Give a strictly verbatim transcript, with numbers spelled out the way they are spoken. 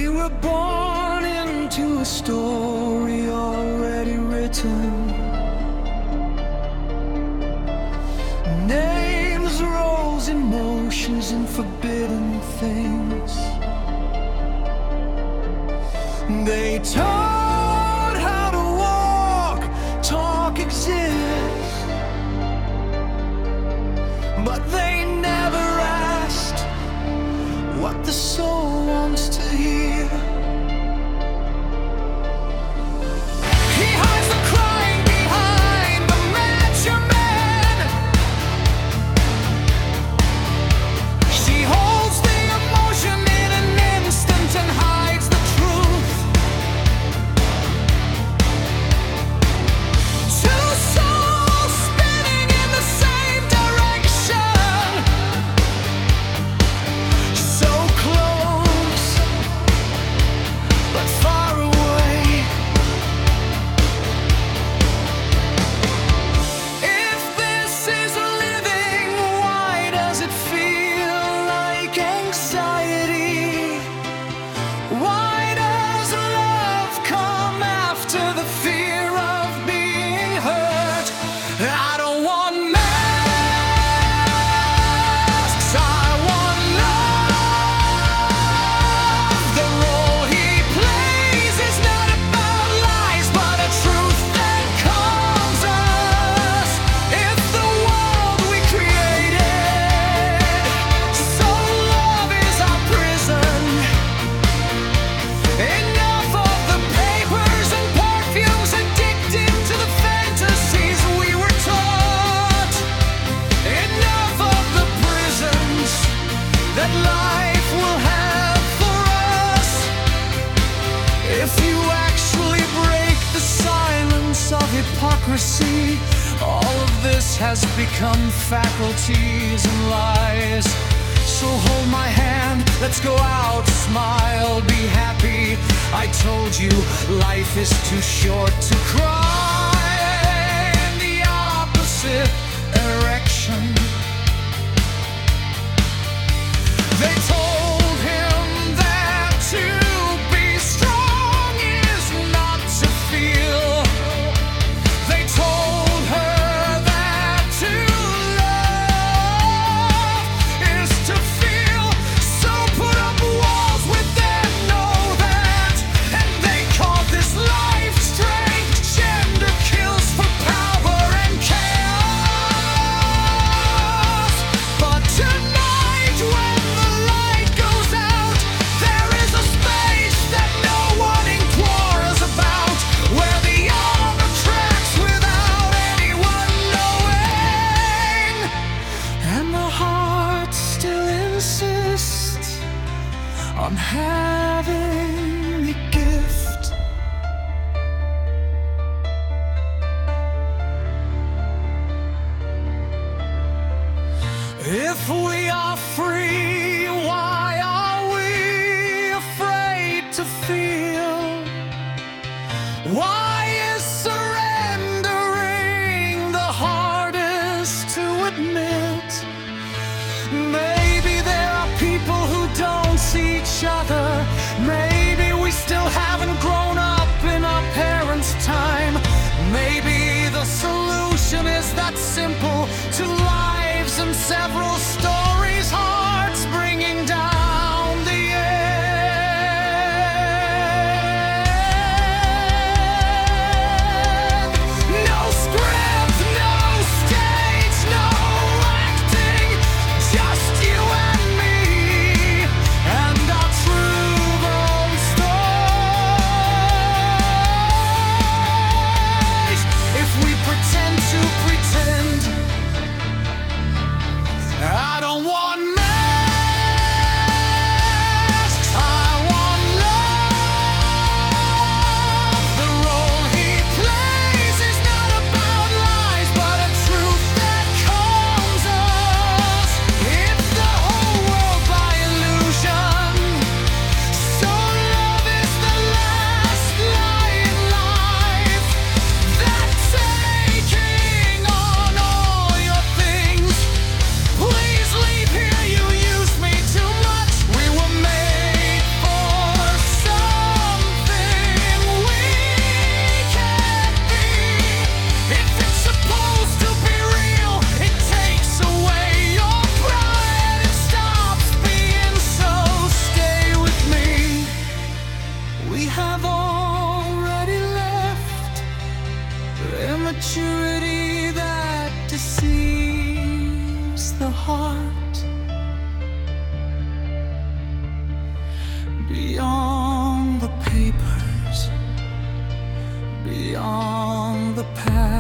We were born into a story already written. Names, roles, emotions, and forbidden things. They taught how to walk, talk, exist, but they never asked what the soul wants to hear. He hides the crying behind the measurement. She holds the emotion in an instant and hides the truth. Two souls spinning in the same direction, so close but far away. If this is living, why does it feel like anxiety? Why does love come after the fear of being hurt? I don't want masks, I want love. The role he plays is not about lies, but a truth that calms us. If the world we created, so love is our prison. Enough of the papers and perfumes, addicted to the fantasies we were taught. Enough of the prisons that life will have for us. If you actually break the silence of hypocrisy, all of this has become faculties and lies. So hold my hand, let's go out, smile, be happy. I told you life is too short to cry in the opposite direction. They told him that to be strong is not to feel. They told her that to love is to feel. So put up walls within, know that. And they call this life strength. Gender kills for power and chaos. But tonight when the light goes out, there is a space that no one inquires about, where the armor tracks without anyone knowing, and the heart still insists on having a gift. If we are free, why are we afraid to feel? Why is surrendering the hardest to admit? Maybe there are people who don't see each other. Maybe we still haven't grown up in our parents' time. Maybe the solution is that simple: to lives and several stories, hearts bringing down the end. No script, no stage, no acting, just you and me, and our true born stories. If we pretend to pretend, I don't want men. futurity that deceives the heart. Beyond the papers, beyond the past.